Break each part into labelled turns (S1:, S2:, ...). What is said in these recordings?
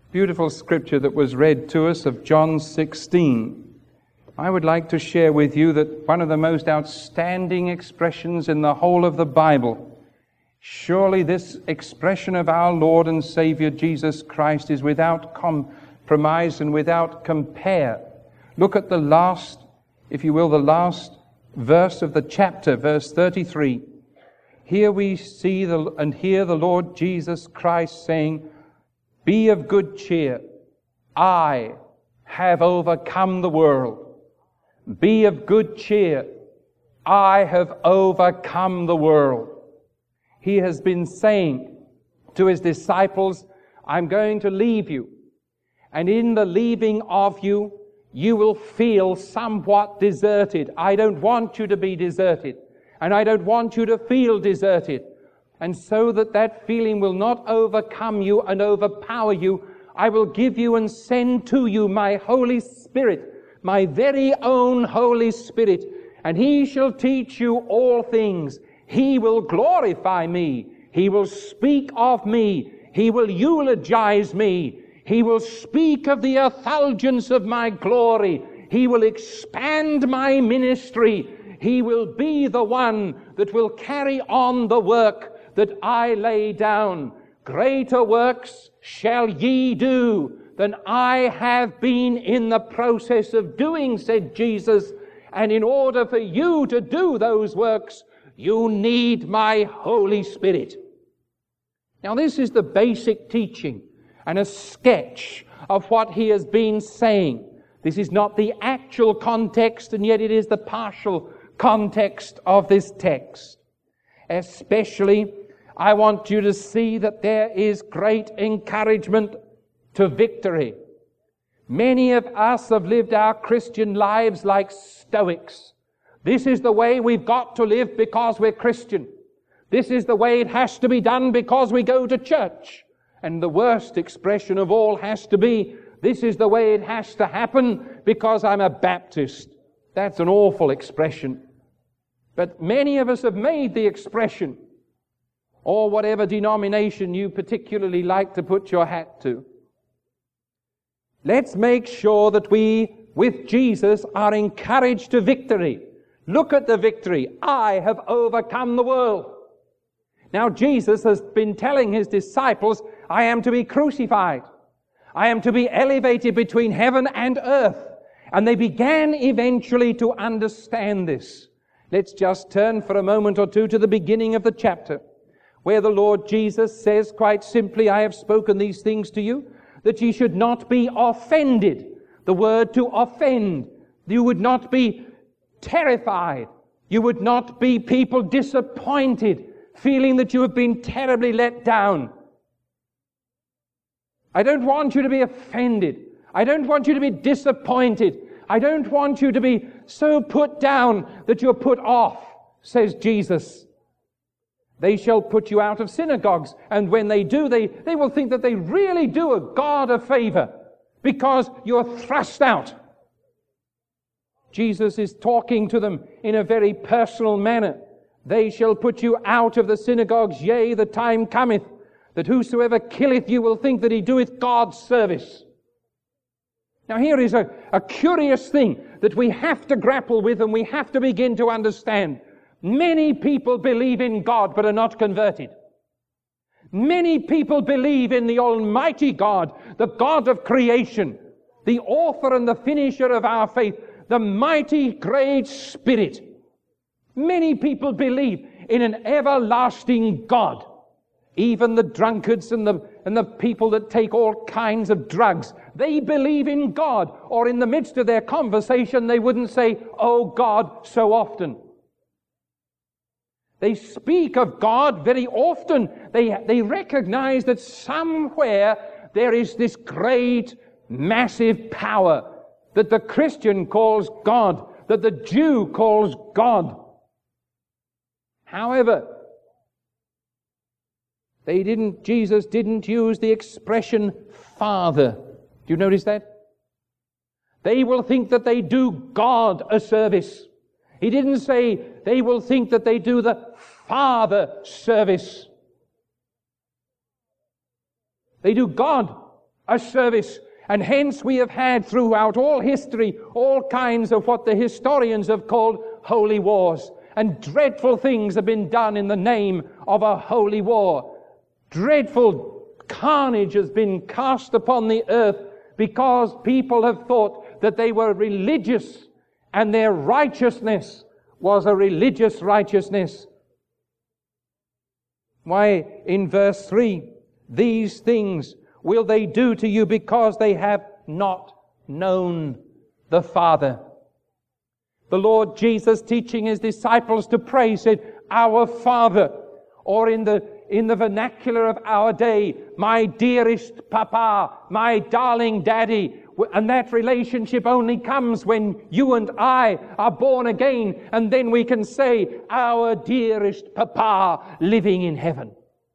S1: Beautiful scripture that was read to us of John 16. I would like to share with you that one of the most outstanding expressions in the whole of the Bible, surely this expression of our Lord and Savior Jesus Christ, is without compromise and without compare. Look at the last, if you will, the last verse of the chapter, verse 33. Here we see and hear the Lord Jesus Christ saying, "Be of good cheer. I have overcome the world." Be of good cheer. I have overcome the world. He has been saying to his disciples, I'm going to leave you. And in the leaving of you, you will feel somewhat deserted. I don't want you to be deserted. And I don't want you to feel deserted. And so that feeling will not overcome you and overpower you, I will give you and send to you my Holy Spirit, my very own Holy Spirit, and He shall teach you all things. He will glorify me. He will speak of me. He will eulogize me. He will speak of the effulgence of my glory. He will expand my ministry. He will be the one that will carry on the work that I lay down. Greater works shall ye do than I have been in the process of doing, said Jesus. And in order for you to do those works, you need my Holy Spirit. Now this is the basic teaching and a sketch of what he has been saying. This is not the actual context, and yet it is the partial context of this text. Especially, I want you to see that there is great encouragement to victory. Many of us have lived our Christian lives like Stoics. This is the way we've got to live because we're Christian. This is the way it has to be done because we go to church. And the worst expression of all has to be, this is the way it has to happen because I'm a Baptist. That's an awful expression. But many of us have made the expression, or whatever denomination you particularly like to put your hat to. Let's make sure that we, with Jesus, are encouraged to victory. Look at the victory. I have overcome the world. Now Jesus has been telling his disciples, I am to be crucified. I am to be elevated between heaven and earth. And they began eventually to understand this. Let's just turn for a moment or two to the beginning of the chapter, where the Lord Jesus says quite simply, I have spoken these things to you, that ye should not be offended. The word to offend. You would not be terrified. You would not be people disappointed, feeling that you have been terribly let down. I don't want you to be offended. I don't want you to be disappointed. I don't want you to be so put down that you're put off, says Jesus. They shall put you out of synagogues, and when they do, they will think that they really do a God a favor because you're thrust out. Jesus is talking to them in a very personal manner. They shall put you out of the synagogues, yea, the time cometh, that whosoever killeth you will think that he doeth God's service. Now here is a curious thing that we have to grapple with and we have to begin to understand. Many people believe in God but are not converted. Many people believe in the Almighty God, the God of creation, the author and the finisher of our faith, the mighty great Spirit. Many people believe in an everlasting God. Even the drunkards and the people that take all kinds of drugs, they believe in God. Or in the midst of their conversation, they wouldn't say, oh God, so often. They speak of God very often. They recognize that somewhere there is this great, massive power that the Christian calls God, that the Jew calls God. However, Jesus didn't use the expression Father. Do you notice that? They will think that they do God a service. He didn't say they will think that they do the Father service. They do God a service. And hence we have had throughout all history all kinds of what the historians have called holy wars. And dreadful things have been done in the name of a holy war. Dreadful carnage has been cast upon the earth because people have thought that they were religious and their righteousness was a religious righteousness. Why, in verse 3, these things will they do to you because they have not known the Father. The Lord Jesus, teaching his disciples to pray, said, Our Father, or in the vernacular of our day, my dearest Papa, my darling Daddy. And that relationship only comes when you and I are born again, and then we can say, Our dearest Papa living in heaven.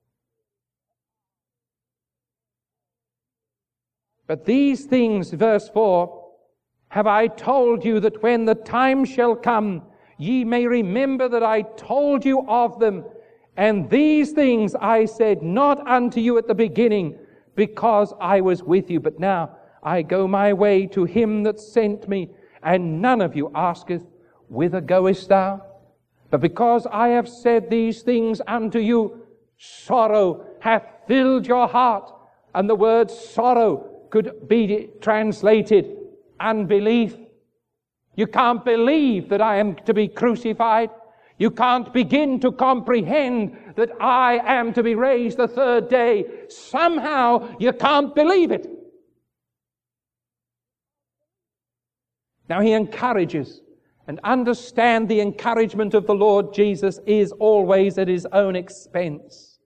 S1: But these things, verse 4, have I told you, that when the time shall come, ye may remember that I told you of them. And these things I said not unto you at the beginning, because I was with you. But now I go my way to him that sent me, and none of you asketh, Whither goest thou? But because I have said these things unto you, sorrow hath filled your heart. And the word sorrow could be translated unbelief. You can't believe that I am to be crucified. You can't begin to comprehend that I am to be raised the third day. Somehow you can't believe it. Now he encourages, and understand the encouragement of the Lord Jesus is always at his own expense.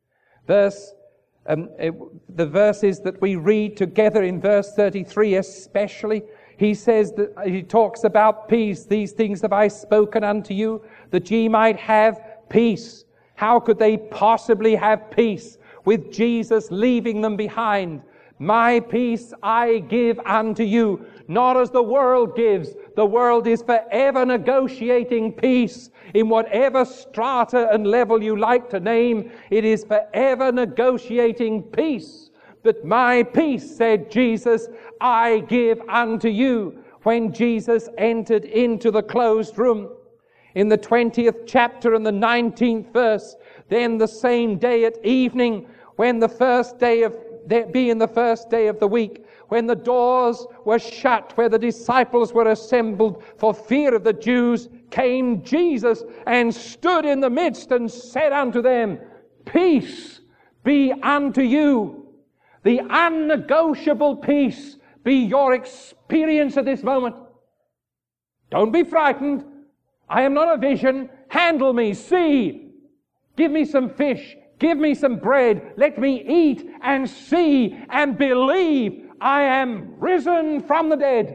S1: The verses that we read together in verse 33 especially, he says that he talks about peace. These things have I spoken unto you, that ye might have peace. How could they possibly have peace with Jesus leaving them behind? My peace I give unto you, not as the world gives. The world is forever negotiating peace in whatever strata and level you like to name. It is forever negotiating peace. But my peace, said Jesus, I give unto you. When Jesus entered into the closed room, in the 20th chapter and the 19th verse, then the same day at evening, when the first day of the week, when the doors were shut, where the disciples were assembled for fear of the Jews, came Jesus and stood in the midst and said unto them, Peace be unto you. The unnegotiable peace be your experience at this moment. Don't be frightened. I am not a vision. Handle me. See. Give me some fish. Give me some bread. Let me eat and see and believe I am risen from the dead.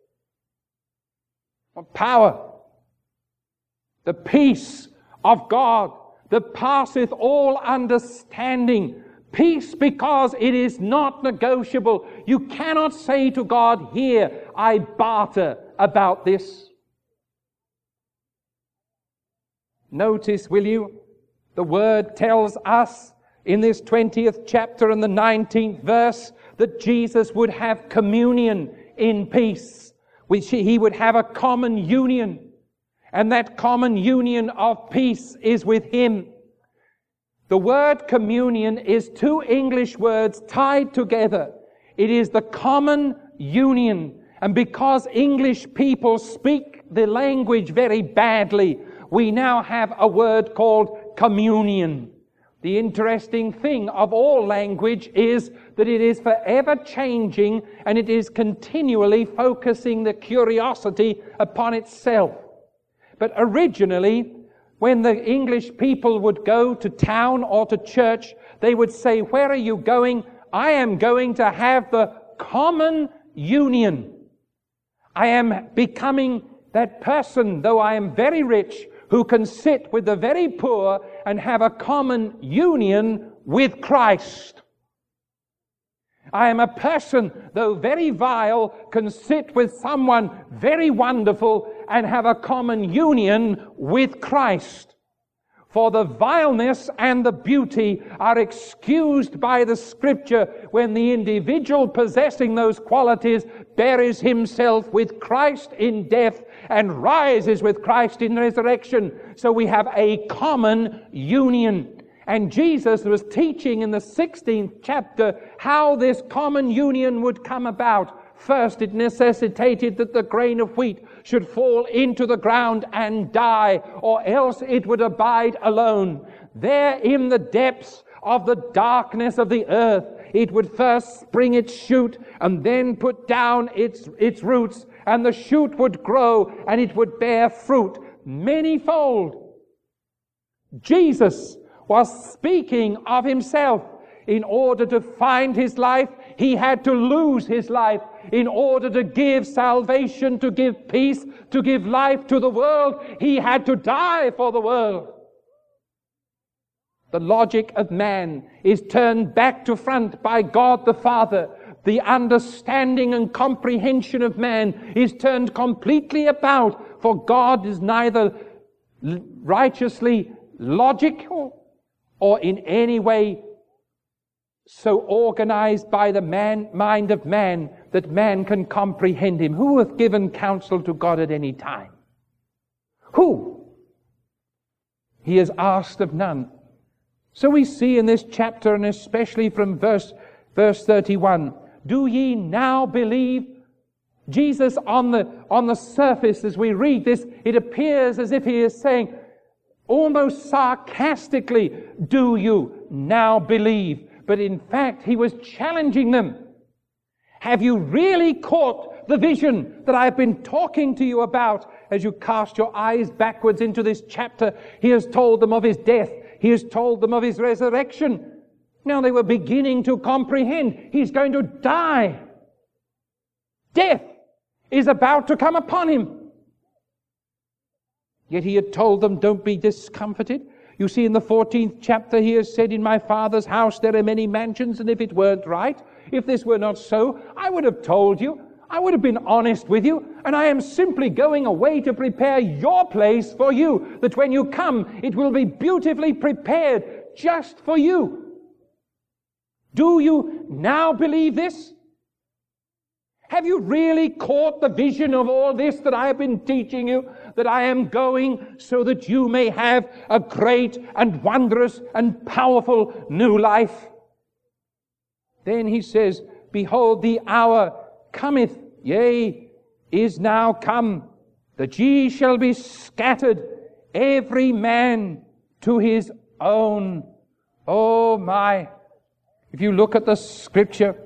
S1: What power! The peace of God that passeth all understanding. Peace because it is not negotiable. You cannot say to God, here, I barter about this. Notice, will you, the Word tells us in this 20th chapter and the 19th verse that Jesus would have communion in peace, which he would have a common union. And that common union of peace is with him. The word communion is two English words tied together. It is the common union. And because English people speak the language very badly, we now have a word called communion. The interesting thing of all language is that it is forever changing and it is continually focusing the curiosity upon itself. But originally, when the English people would go to town or to church, they would say, where are you going? I am going to have the common union. I am becoming that person, though I am very rich, who can sit with the very poor and have a common union with Christ. I am a person, though very vile, can sit with someone very wonderful and have a common union with Christ. For the vileness and the beauty are excused by the Scripture when the individual possessing those qualities buries himself with Christ in death and rises with Christ in resurrection. So we have a common union. And Jesus was teaching in the 16th chapter how this common union would come about. First, it necessitated that the grain of wheat should fall into the ground and die, or else it would abide alone. There in the depths of the darkness of the earth, it would first spring its shoot and then put down its roots, and the shoot would grow and it would bear fruit manyfold. Jesus was speaking of himself. In order to find his life, he had to lose his life. In order to give salvation, to give peace, to give life to the world, he had to die for the world. The logic of man is turned back to front by God the Father. The understanding and comprehension of man is turned completely about, for God is neither righteously logical or in any way so organized by the mind of man that man can comprehend him. Who hath given counsel to God at any time? Who? He has asked of none. So we see in this chapter, and especially from verse 31, do ye now believe? Jesus on the surface, as we read this, it appears as if he is saying, almost sarcastically, do you now believe? But in fact, he was challenging them. Have you really caught the vision that I've been talking to you about? As you cast your eyes backwards into this chapter, he has told them of his death. He has told them of his resurrection. Now they were beginning to comprehend. He's going to die. Death is about to come upon him. Yet he had told them, don't be discomforted. You see, in the 14th chapter, he has said, in my Father's house there are many mansions, and if it weren't right, if this were not so, I would have told you. I would have been honest with you, and I am simply going away to prepare your place for you, that when you come, it will be beautifully prepared just for you. Do you now believe this? Have you really caught the vision of all this that I have been teaching you? That I am going so that you may have a great and wondrous and powerful new life? Then he says, behold, the hour cometh, yea, is now come, that ye shall be scattered, every man to his own. Oh my! If you look at the Scripture,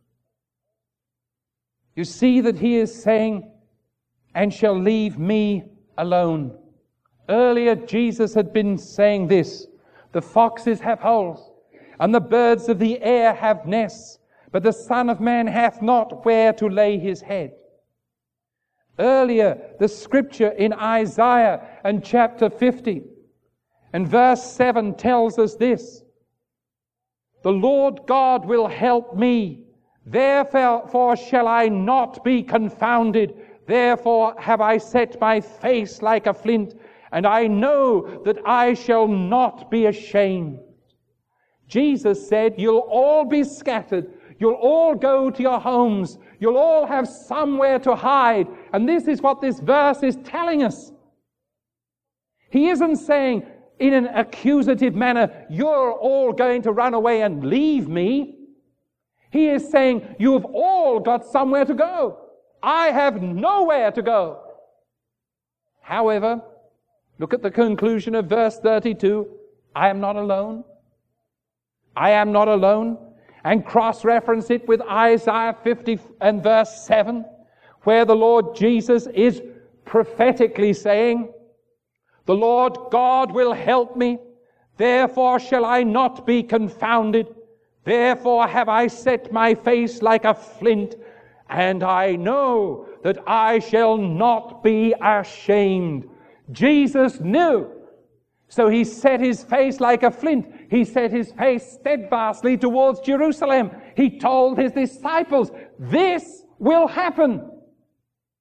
S1: you see that he is saying, and shall leave me alone. Earlier, Jesus had been saying this, the foxes have holes, and the birds of the air have nests, but the Son of Man hath not where to lay his head. Earlier, the Scripture in Isaiah and chapter 50 and verse 7 tells us this, the Lord God will help me, therefore shall I not be confounded. Therefore have I set my face like a flint, and I know that I shall not be ashamed. Jesus said, you'll all be scattered. You'll all go to your homes. You'll all have somewhere to hide. And this is what this verse is telling us. He isn't saying in an accusative manner, you're all going to run away and leave me. He is saying, you've all got somewhere to go. I have nowhere to go. However, look at the conclusion of verse 32. I am not alone. I am not alone. And cross-reference it with Isaiah 50 and verse 7, where the Lord Jesus is prophetically saying, the Lord God will help me, therefore shall I not be confounded. Therefore have I set my face like a flint, and I know that I shall not be ashamed. Jesus knew. So he set his face like a flint. He set his face steadfastly towards Jerusalem. He told his disciples, this will happen.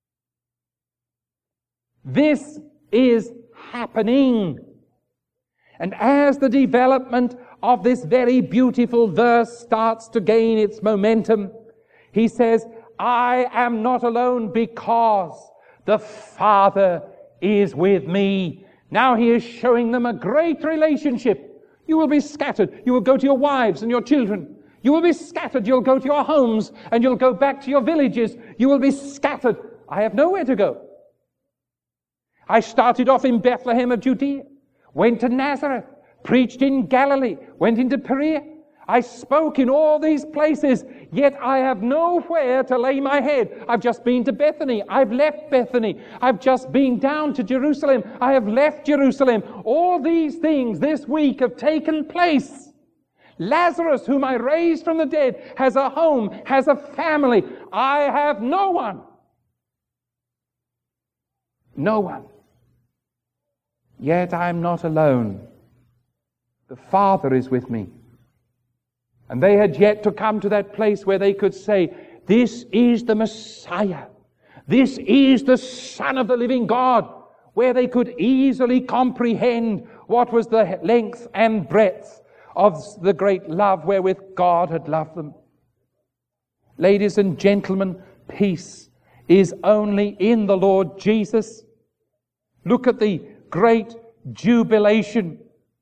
S1: This is happening. And as the development of this very beautiful verse starts to gain its momentum, he says, I am not alone because the Father is with me. Now he is showing them a great relationship. You will be scattered. You will go to your wives and your children. You will be scattered. You'll go to your homes and you'll go back to your villages. You will be scattered. I have nowhere to go. I started off in Bethlehem of Judea, went to Nazareth, preached in Galilee, went into Perea. I spoke in all these places, yet I have nowhere to lay my head. I've just been to Bethany. I've left Bethany. I've just been down to Jerusalem. I have left Jerusalem. All these things this week have taken place. Lazarus, whom I raised from the dead, has a home, has a family. I have no one. No one. Yet I am not alone. The Father is with me. And they had yet to come to that place where they could say, this is the Messiah. This is the Son of the living God. Where they could easily comprehend what was the length and breadth of the great love wherewith God had loved them. Ladies and gentlemen, peace is only in the Lord Jesus. Look at the great jubilation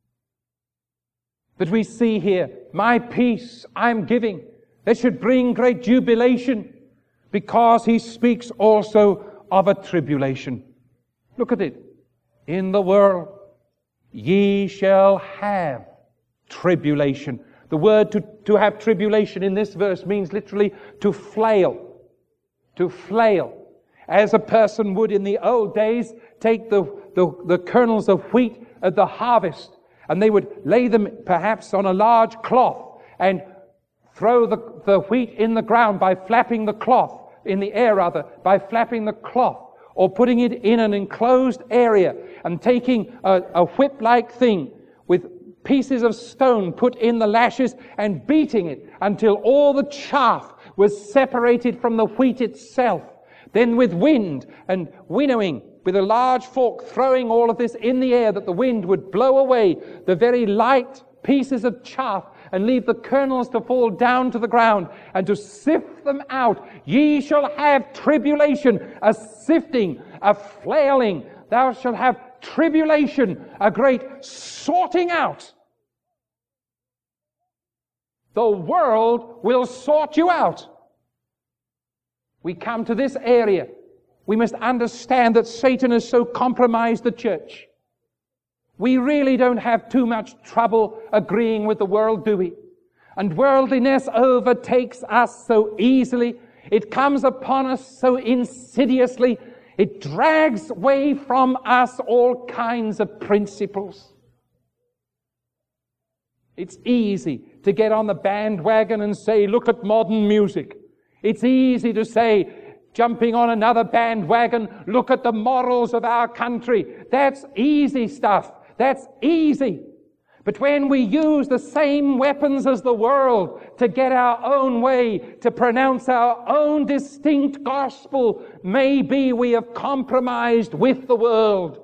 S1: that we see here. My peace I'm giving. That should bring great jubilation, because he speaks also of a tribulation. Look at it. In the world ye shall have tribulation. The word to have tribulation in this verse means literally to flail. To flail. As a person would in the old days take the kernels of wheat at the harvest, and they would lay them perhaps on a large cloth and throw the wheat in the ground by flapping the cloth, in the air rather, by flapping the cloth, or putting it in an enclosed area and taking a whip-like thing with pieces of stone put in the lashes and beating it until all the chaff was separated from the wheat itself. Then with wind and winnowing, with a large fork, throwing all of this in the air that the wind would blow away the very light pieces of chaff and leave the kernels to fall down to the ground, and to sift them out. Ye shall have tribulation, a sifting, a flailing. Thou shalt have tribulation, a great sorting out. The world will sort you out. We come to this area. We must understand that Satan has so compromised the church. We really don't have too much trouble agreeing with the world, do we? And worldliness overtakes us so easily. It comes upon us so insidiously. It drags away from us all kinds of principles. It's easy to get on the bandwagon and say, look at modern music. It's easy to say, jumping on another bandwagon, look at the morals of our country. That's easy stuff. That's easy. But when we use the same weapons as the world to get our own way, to pronounce our own distinct gospel, maybe we have compromised with the world.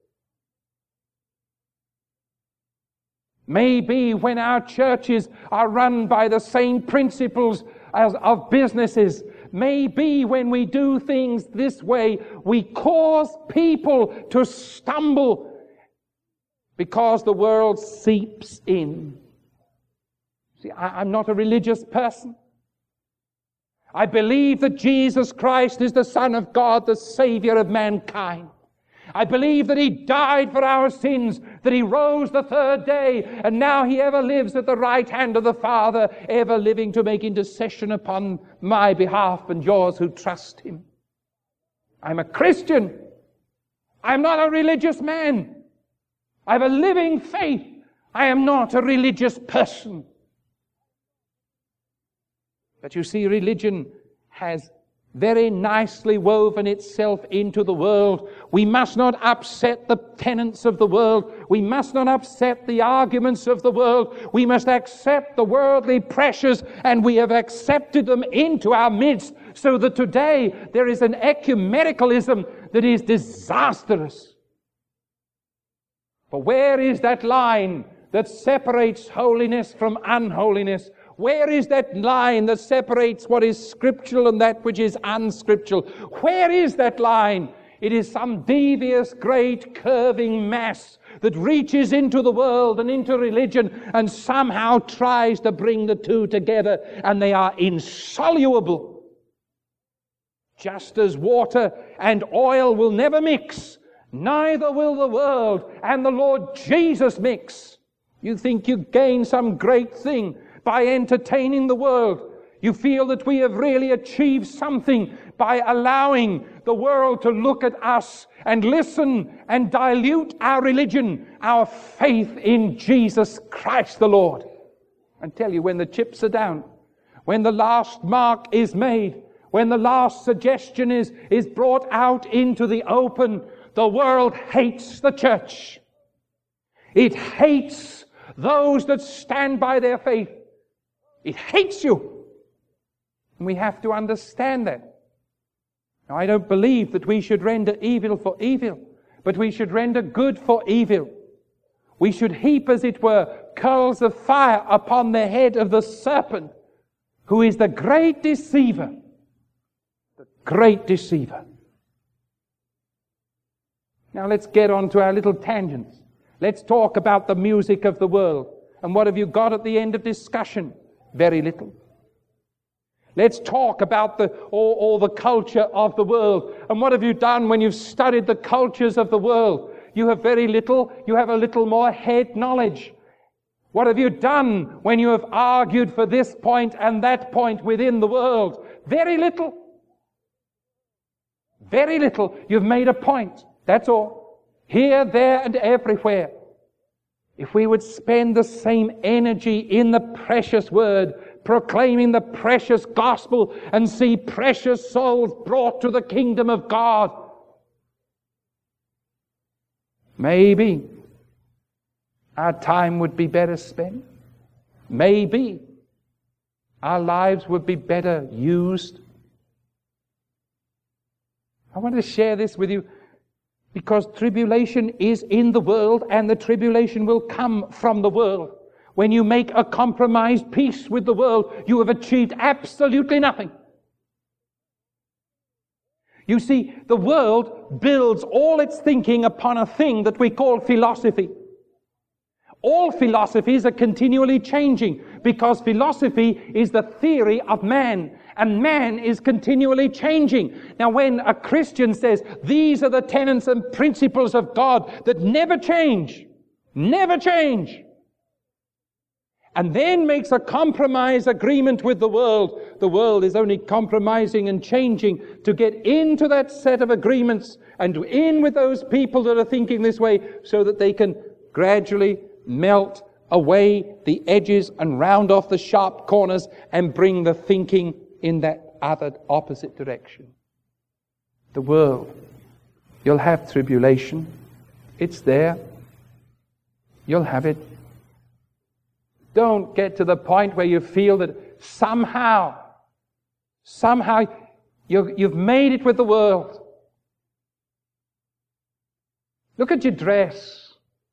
S1: Maybe when our churches are run by the same principles as of businesses, maybe when we do things this way, we cause people to stumble because the world seeps in. See, I'm not a religious person. I believe that Jesus Christ is the Son of God, the Savior of mankind. I believe that He died for our sins, that He rose the third day, and now He ever lives at the right hand of the Father, ever living to make intercession upon my behalf and yours who trust Him. I'm a Christian. I'm not a religious man. I have a living faith. I am not a religious person. But you see, religion has very nicely woven itself into the world. We must not upset the tenets of the world. We must not upset the arguments of the world. We must accept the worldly pressures, and we have accepted them into our midst, so that today there is an ecumenicalism that is disastrous. For where is that line that separates holiness from unholiness? Where is that line that separates what is scriptural and that which is unscriptural? Where is that line? It is some devious, great, curving mass that reaches into the world and into religion and somehow tries to bring the two together, and they are insoluble. Just as water and oil will never mix, neither will the world and the Lord Jesus mix. You think you gain some great thing by entertaining the world. You feel that we have really achieved something by allowing the world to look at us and listen and dilute our religion, our faith in Jesus Christ the Lord. I tell you, when the chips are down, when the last mark is made, when the last suggestion is brought out into the open, the world hates the church. It hates those that stand by their faith. It hates you. And we have to understand that. Now, I don't believe that we should render evil for evil, but we should render good for evil. We should heap, as it were, coals of fire upon the head of the serpent, who is the great deceiver. The great deceiver. Now let's get on to our little tangents. Let's talk about the music of the world. And what have you got at the end of discussion? Very little. Let's talk about all the culture of the world. And what have you done when you've studied the cultures of the world? You have very little. You have a little more head knowledge. What have you done when you have argued for this point and that point within the world? Very little. Very little. You've made a point. That's all. Here, there, and everywhere. If we would spend the same energy in the precious word, proclaiming the precious gospel, and see precious souls brought to the kingdom of God, maybe our time would be better spent. Maybe our lives would be better used. I want to share this with you because tribulation is in the world, and the tribulation will come from the world. When you make a compromised peace with the world, you have achieved absolutely nothing. You see, the world builds all its thinking upon a thing that we call philosophy. All philosophies are continually changing because philosophy is the theory of man, and man is continually changing. Now, when a Christian says, these are the tenets and principles of God that never change, and then makes a compromise agreement with the world is only compromising and changing to get into that set of agreements and in with those people that are thinking this way so that they can gradually melt away the edges and round off the sharp corners and bring the thinking in that other opposite direction. The world. You'll have tribulation. It's there. You'll have it. Don't get to the point where you feel that somehow you've made it with the world. Look at your dress.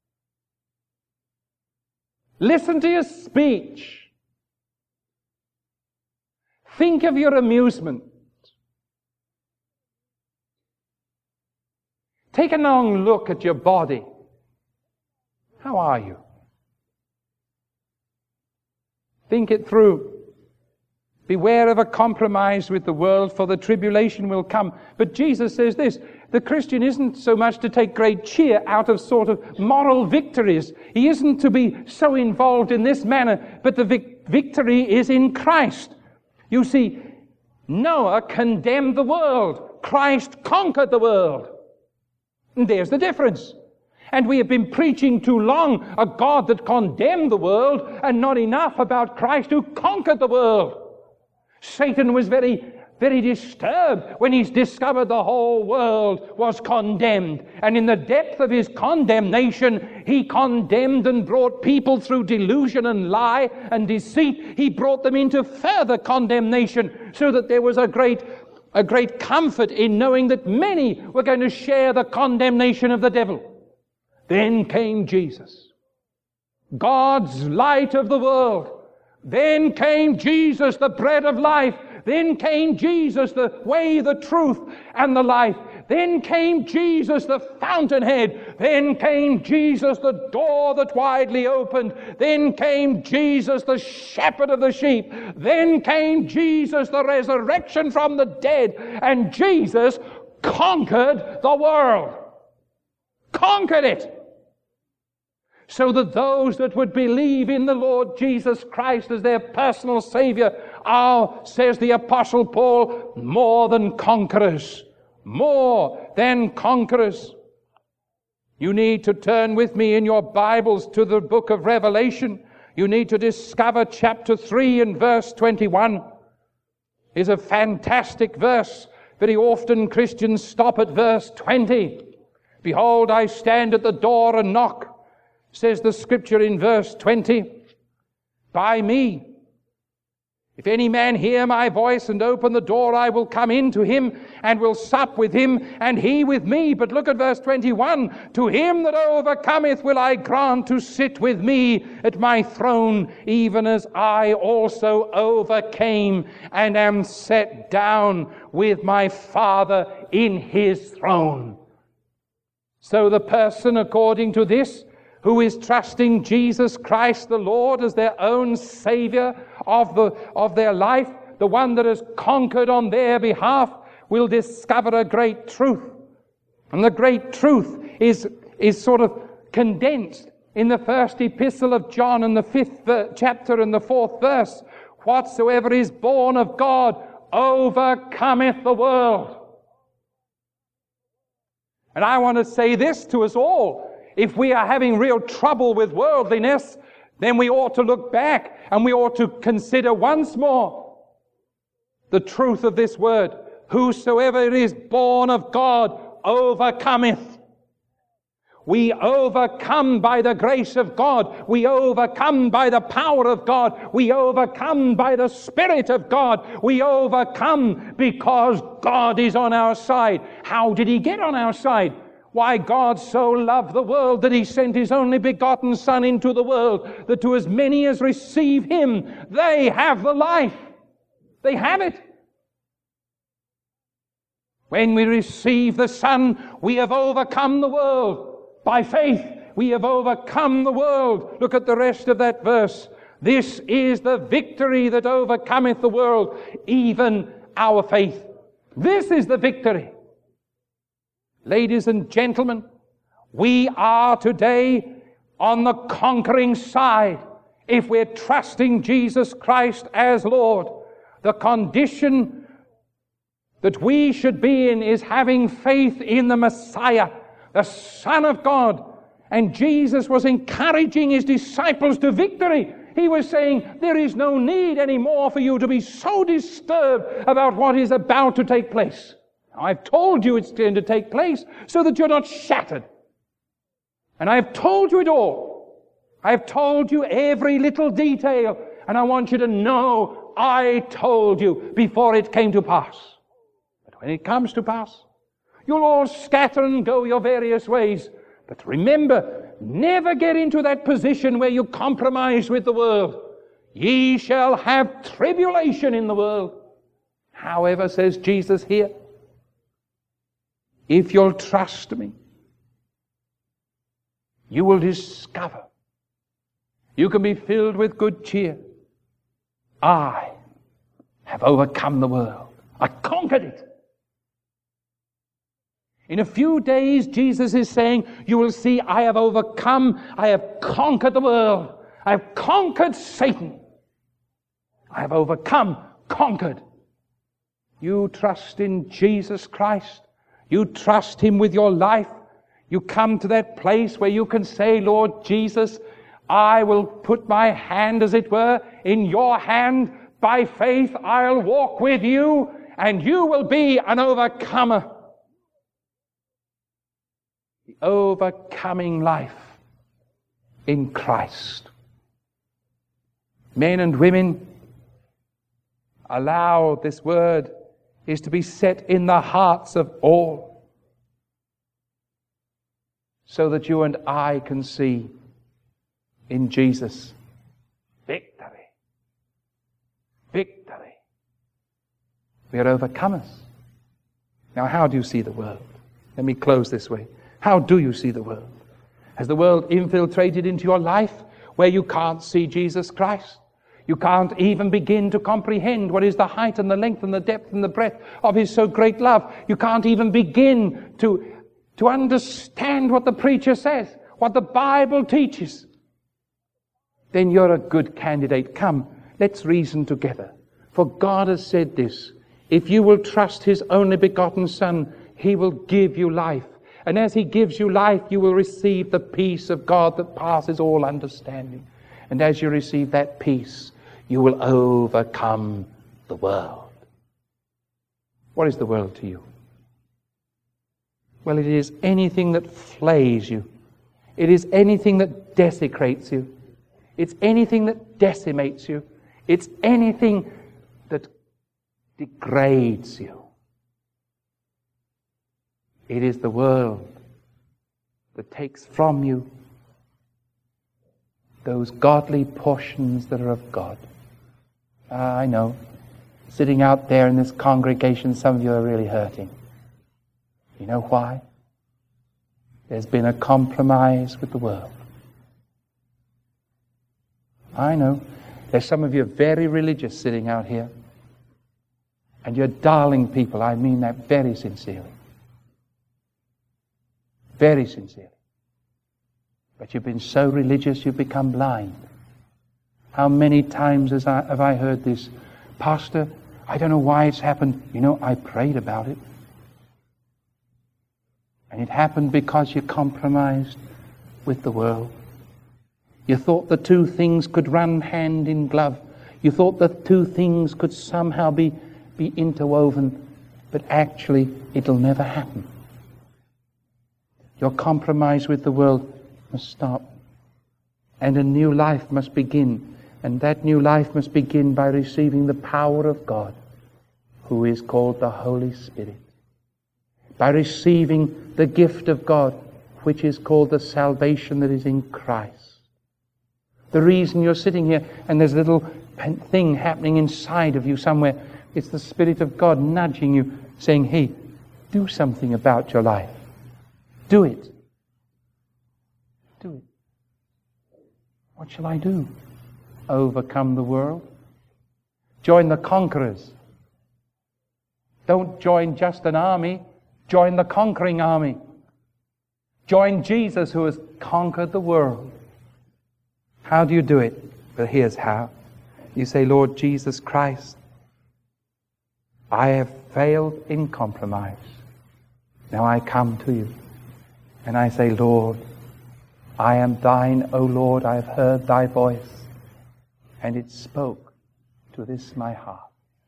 S1: Listen to your speech. Think of your amusement. Take a long look at your body. How are you? Think it through. Beware of a compromise with the world, for the tribulation will come. But Jesus says this, the Christian isn't so much to take great cheer out of sort of moral victories. He isn't to be so involved in this manner, but the victory is in Christ. You see, Noah condemned the world. Christ conquered the world. And there's the difference. And we have been preaching too long a God that condemned the world and not enough about Christ who conquered the world. Satan was very, very disturbed when he discovered the whole world was condemned. And in the depth of his condemnation, he condemned and brought people through delusion and lie and deceit. He brought them into further condemnation so that there was a great comfort in knowing that many were going to share the condemnation of the devil. Then came Jesus, God's light of the world. Then came Jesus, the bread of life. Then came Jesus, the way, the truth, and the life. Then came Jesus, the fountainhead. Then came Jesus, the door that widely opened. Then came Jesus, the shepherd of the sheep. Then came Jesus, the resurrection from the dead. And Jesus conquered the world. Conquered it. So that those that would believe in the Lord Jesus Christ as their personal Savior are, says the Apostle Paul, more than conquerors. More than conquerors. You need to turn with me in your Bibles to the book of Revelation. You need to discover chapter 3 and verse 21. Is a fantastic verse. Very often Christians stop at verse 20. Behold, I stand at the door and knock, says the scripture in verse 20. By me, if any man hear my voice and open the door, I will come in to him and will sup with him and he with me. But look at verse 21. To him that overcometh will I grant to sit with me at my throne, even as I also overcame and am set down with my Father in his throne. So the person, according to this, who is trusting Jesus Christ the Lord as their own Savior of their life, the one that has conquered on their behalf, will discover a great truth. And the great truth is sort of condensed in the first epistle of John in the 5th chapter and the 4th verse. Whatsoever is born of God overcometh the world. And I want to say this to us all. If we are having real trouble with worldliness, then we ought to look back and we ought to consider once more the truth of this word. Whosoever is born of God overcometh. We overcome by the grace of God. We overcome by the power of God. We overcome by the Spirit of God. We overcome because God is on our side. How did He get on our side? Why, God so loved the world that He sent His only begotten Son into the world, that to as many as receive Him, they have the life. They have it. When we receive the Son, we have overcome the world. By faith, we have overcome the world. Look at the rest of that verse. This is the victory that overcometh the world, even our faith. This is the victory. Ladies and gentlemen, we are today on the conquering side if we're trusting Jesus Christ as Lord. The condition that we should be in is having faith in the Messiah, the Son of God. And Jesus was encouraging His disciples to victory. He was saying, there is no need anymore for you to be so disturbed about what is about to take place. I've told you it's going to take place so that you're not shattered. And I've told you it all. I've told you every little detail. And I want you to know I told you before it came to pass. But when it comes to pass, you'll all scatter and go your various ways. But remember, never get into that position where you compromise with the world. Ye shall have tribulation in the world. However, says Jesus here, if you'll trust me, you will discover. You can be filled with good cheer. I have overcome the world. I conquered it. In a few days, Jesus is saying, you will see I have overcome, I have conquered the world. I have conquered Satan. I have overcome, conquered. You trust in Jesus Christ. You trust Him with your life. You come to that place where you can say, Lord Jesus, I will put my hand, as it were, in your hand. By faith, I'll walk with you, and you will be an overcomer. The overcoming life in Christ. Men and women, allow this word is to be set in the hearts of all. so that you and I can see in Jesus victory. Victory. We are overcomers. Now, how do you see the world? Let me close this way. How do you see the world? Has the world infiltrated into your life where you can't see Jesus Christ? You can't even begin to comprehend what is the height and the length and the depth and the breadth of His so great love. You can't even begin to understand what the preacher says, what the Bible teaches. Then you're a good candidate. Come, let's reason together. For God has said this: if you will trust His only begotten Son, He will give you life. And as He gives you life, you will receive the peace of God that passes all understanding. And as you receive that peace, you will overcome the world. What is the world to you? Well, it is anything that flays you. It is anything that desecrates you. It's anything that decimates you. It's anything that degrades you. It is the world that takes from you those godly portions that are of God. I know, sitting out there in this congregation, some of you are really hurting. You know why? There's been a compromise with the world. I know. There's some of you very religious sitting out here. And you're darling people. I mean that very sincerely. Very sincerely. But you've been so religious you've become blind. How many times have I heard this? Pastor, I don't know why it's happened. You know, I prayed about it. And it happened because you compromised with the world. You thought the two things could run hand in glove. You thought the two things could somehow be interwoven. But actually, it'll never happen. Your compromise with the world must stop. And a new life must begin. And that new life must begin by receiving the power of God, who is called the Holy Spirit. By receiving the gift of God, which is called the salvation that is in Christ. The reason you're sitting here and there's a little thing happening inside of you somewhere, it's the Spirit of God nudging you, saying, hey, do something about your life. Do it. Do it. What shall I do? Overcome the world? Join the conquerors. Don't join just an army. Join the conquering army. Join Jesus, who has conquered the world. How do you do it? Well, here's how. You say, Lord Jesus Christ, I have failed in compromise. Now I come to you. And I say, Lord, I am thine, O Lord, I have heard thy voice. And it spoke to this my heart.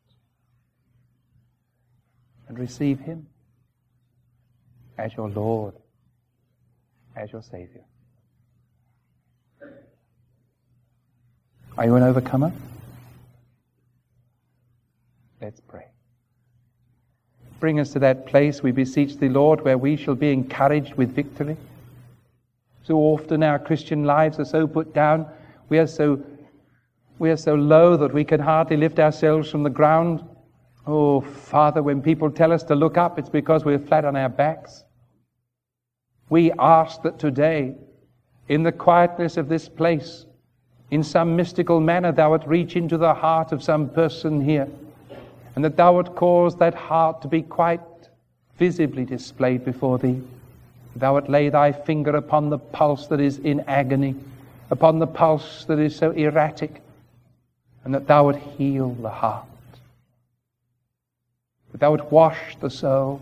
S1: And receive Him as your Lord, as your Savior. Are you an overcomer? Let's pray. Bring us to that place, we beseech thee, Lord, where we shall be encouraged with victory. So often our Christian lives are so put down, we are so low that we can hardly lift ourselves from the ground. Oh, Father, when people tell us to look up, it's because we're flat on our backs. We ask that today, in the quietness of this place, in some mystical manner, thou would reach into the heart of some person here, and that thou would cause that heart to be quite visibly displayed before thee. Thou would lay thy finger upon the pulse that is in agony, upon the pulse that is so erratic, and that thou would heal the heart. That thou would wash the soul,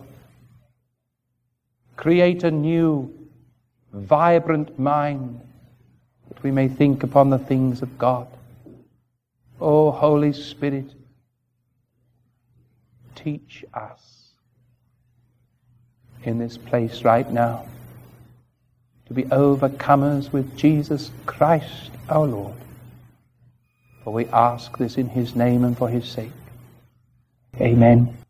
S1: create a new, vibrant mind, that we may think upon the things of God. O Holy Spirit, teach us in this place right now to be overcomers with Jesus Christ our Lord. For we ask this in His name and for His sake. Amen.